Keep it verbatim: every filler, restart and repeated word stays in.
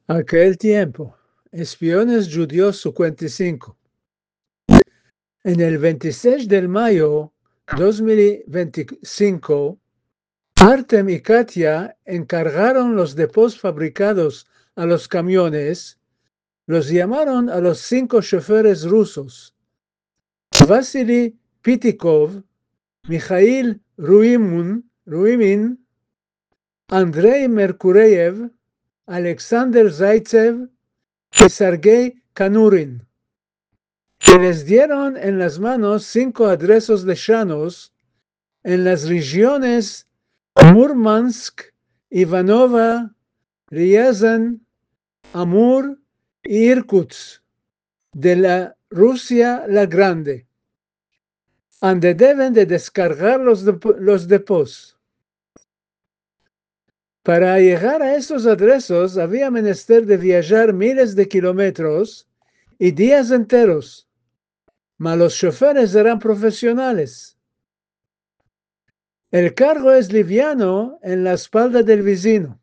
Aquel tiempo, espiones judíos cincuenta y cinco. En el veintiséis de mayo de dos mil veinticinco, Artem y Katia encargaron los depósitos fabricados a los camiones, los llamaron a los cinco choferes rusos: Vasily Pitikov, Mikhail Ruimin, Ruimin, Andrei Merkureyev, Alexander Zaitsev y Sergei Kanurin, que les dieron en las manos cinco adresos lejanos en las regiones Murmansk, Ivanova, Ryazan, Amur y Irkutsk de la Rusia la Grande, donde deben de descargar los, dep los depósitos. Para llegar a esos adresos había menester de viajar miles de kilómetros y días enteros, mas los choferes eran profesionales. El cargo es liviano en la espalda del vecino.